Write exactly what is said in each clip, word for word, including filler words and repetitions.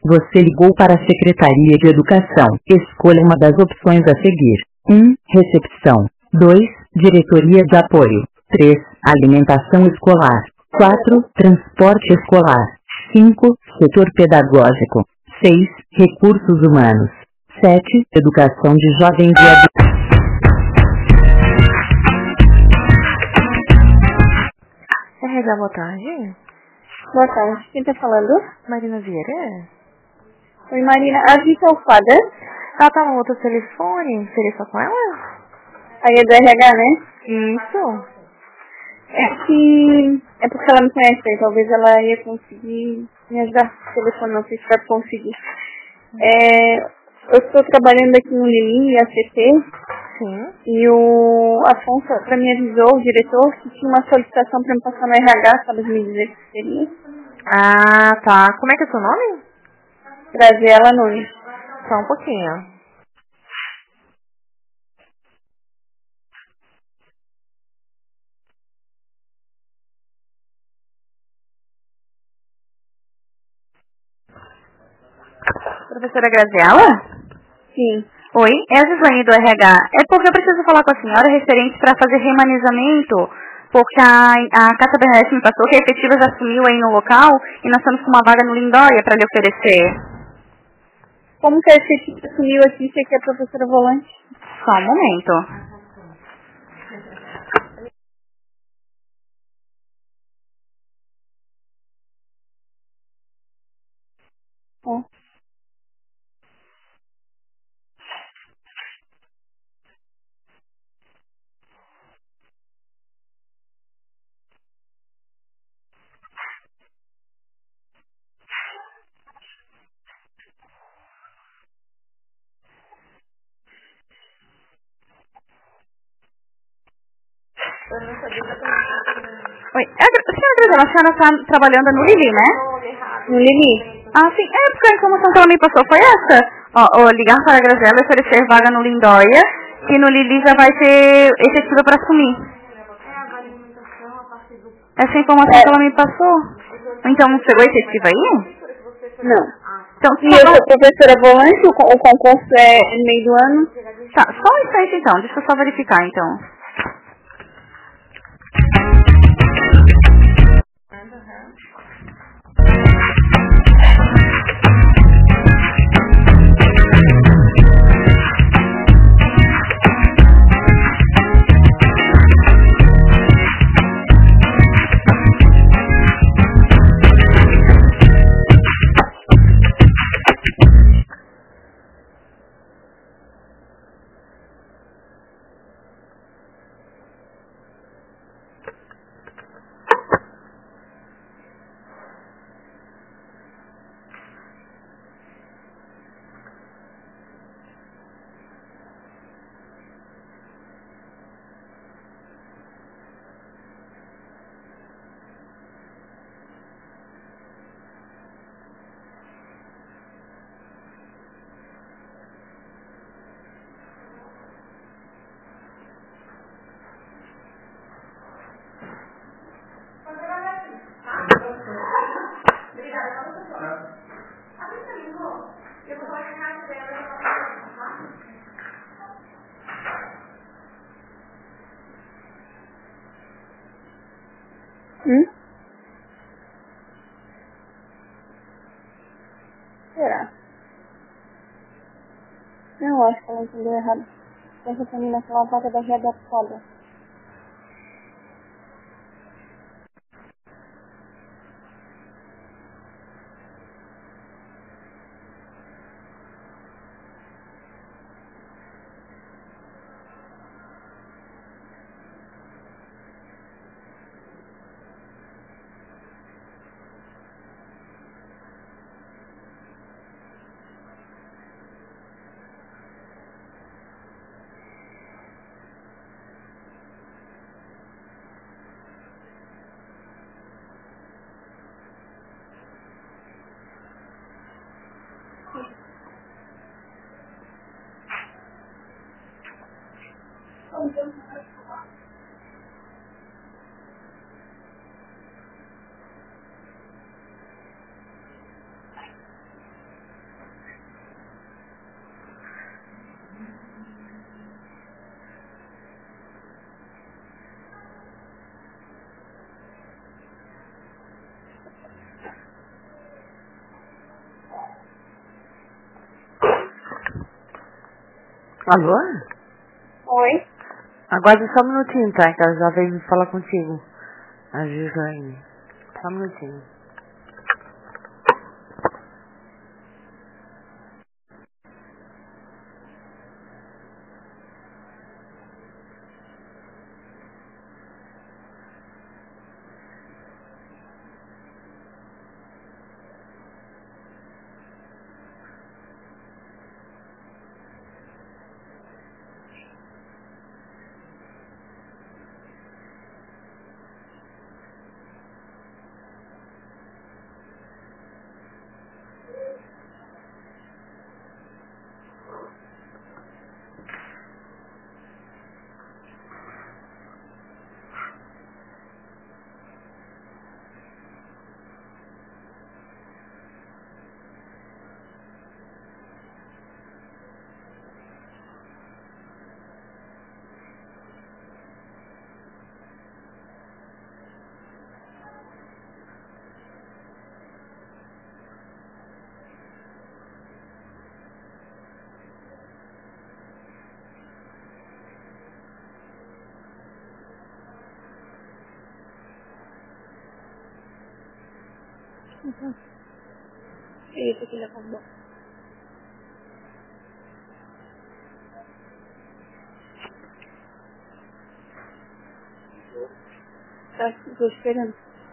Você ligou para a Secretaria de Educação. Escolha uma das opções a seguir. um. Recepção. dois. Diretoria de Apoio. três. Alimentação escolar. quatro. Transporte escolar. cinco. Setor pedagógico. seis. Recursos humanos. sete. Educação de jovens e adultos. R H, boa tarde. Boa tarde. Quem tá falando? Marina Vieira? Oi, Marina. A Vita Alfada. Ela tá no outro telefone. Seria só com ela? Aí é do R H, né? Isso. É que... É porque ela me conhece, aí talvez ela ia conseguir me ajudar por telefone, não sei se vai conseguir. É... Eu estou trabalhando aqui no Lili, A C T. Sim. E o Afonso pra me avisou, o diretor, que tinha uma solicitação para me passar no R H, sabe me dizer o que seria? Ah, tá. Como é que é o seu nome? Graziela Nunes. Só um pouquinho. Professora Graziela? Sim. Oi, é a Gislaine do R H. É porque eu preciso falar com a senhora referente para fazer remanejamento, porque a, a Caixa B R S me passou que a efetiva já sumiu aí no local e nós estamos com uma vaga no Lindóia para lhe oferecer. Como que a efetiva sumiu aqui, você que é a professora volante? Só um momento. É. Oi, é, a senhora Graziela, a senhora está trabalhando no Lili, né? No Lili? Ah, sim. É, porque a informação que ela me passou foi essa. Ó, ó, ligar para a Graziela e oferecer vaga no Lindóia, e no Lili já vai ser efetiva para assumir. Essa informação É. que ela me passou. Então, não chegou efetiva aí? Não. Então, E eu só... sou professora volante, o, con- o concurso é no meio do ano. Tá, só um instante então, deixa eu só verificar então. Hum? Será? Não, acho que ela entendeu errado. Essa também naquela vaga da readaptada. Alô? Oi? Aguarde só um minutinho, tá? Que ela já veio falar contigo. A Gislaine. Só um minutinho. Uhum. Isso aqui já acabou. Tá, tô esperando.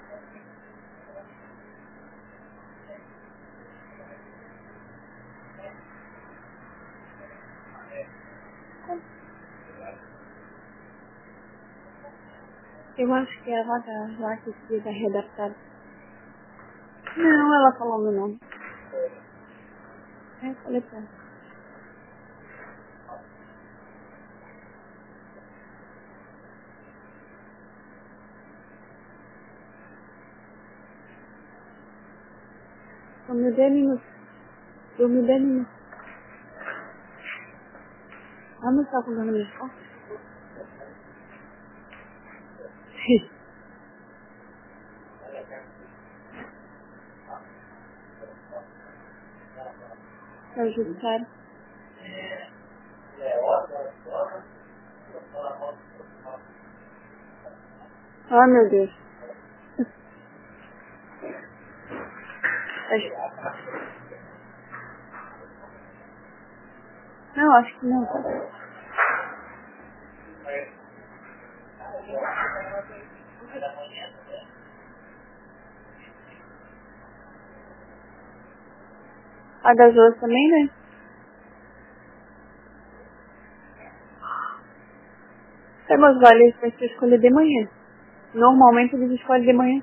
Eu acho que é a vaga lá que precisa estar readaptada. Não, ela falou meu nome. É, falei pra ela. Dormi dez minutos. Dormi dez minutos. Vamos estar com o nome de costas? É o judiciário. Ah, meu Deus. Não, acho que não. A das outras também, né? É, mas vale para você escolher de manhã. Normalmente eles escolhem de manhã.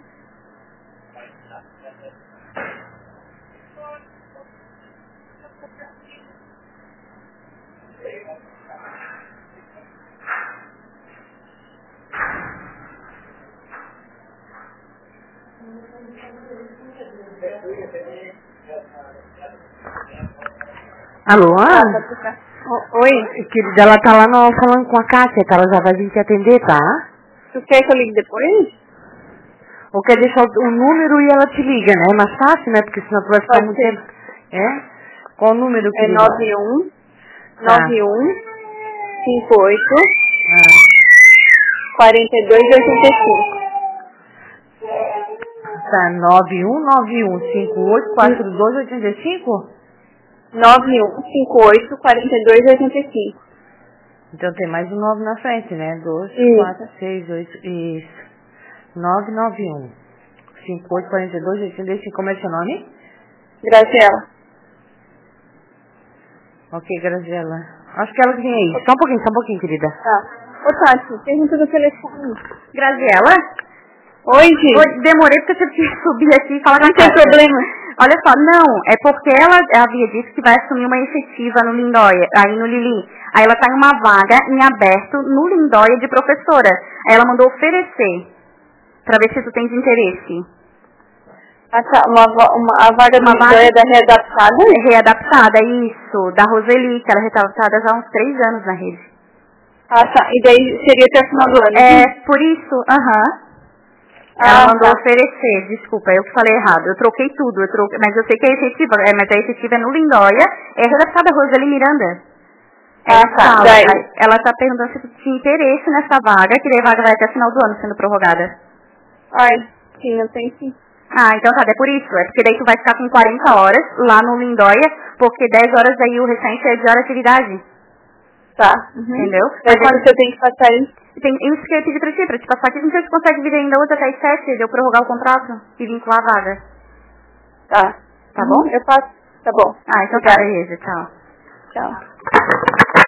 Alô? Ah, o, oi? Querida, ela tá lá no, falando com a Kátia, que ela já vai vir te atender, tá? Tu quer que eu ligue depois? Ou quer deixar o, o número e ela te liga, né? É mais fácil, né? Porque senão tu vai ficar Pode muito ser. tempo. É? Qual o número, É querida? nove um nove um cinco oito Ah. quatro dois oito cinco. Tá, nove um nove um cinco oito quatro dois oito cinco? nove um cinco oito quatro dois oito cinco. Então tem mais um nove na frente, né? dois, quatro, seis, oito, isso. nove nove um cinco oito quatro dois oito cinco. Como é seu nome? Graciela. Ok, Graziela. Acho que ela que vem aí. Só um pouquinho, só um pouquinho, querida. Tá. Ô, Tati, pergunta do telefone. Graziela? Oi, Gi. Oi, demorei porque eu tive que subir aqui e falar com a Não tem Kátia. problema. Olha só, não, é porque ela havia dito que vai assumir uma efetiva no Lindóia, aí no Lili. Aí ela tá em uma vaga em aberto no Lindóia de professora. Aí ela mandou oferecer, pra ver se tu tens interesse. Ah, tá. Uma, uma, a vaga do Lindóia da readaptada? Readaptada, isso, da Roseli, que ela é readaptada já há uns três anos na rede. Ah, tá. E daí seria até o final do ano? É, Sim? por isso, aham. Uh-huh. Ah, ela mandou tá. oferecer, desculpa, eu que falei errado. Eu troquei tudo, eu troquei, mas eu sei que é efetiva, é, mas a efetiva é no Lindóia, é readaptada Roseli Miranda. Ah, tá. Fala, Daí. ela tá perguntando se tu tinha interesse nessa vaga, que daí a vaga vai até o final do ano sendo prorrogada. Ai, sim, eu tenho sim. Ah, então tá, é por isso. É porque daí tu vai ficar com quarenta horas lá no Lindóia, porque dez horas aí o restante é de hora de atividade. Tá. Uhum. Entendeu? Mas Mas você tem que passar aí. tem, isso que eu pedi pra ti, pra te passar aqui, não sei se tu consegue vir ainda hoje até as sete, de eu prorrogar o contrato e vincular a vaga. Tá. Tá Uhum. bom? Eu passo. Tá bom. Ah, então Obrigada. tá, beleza, tchau. Tchau.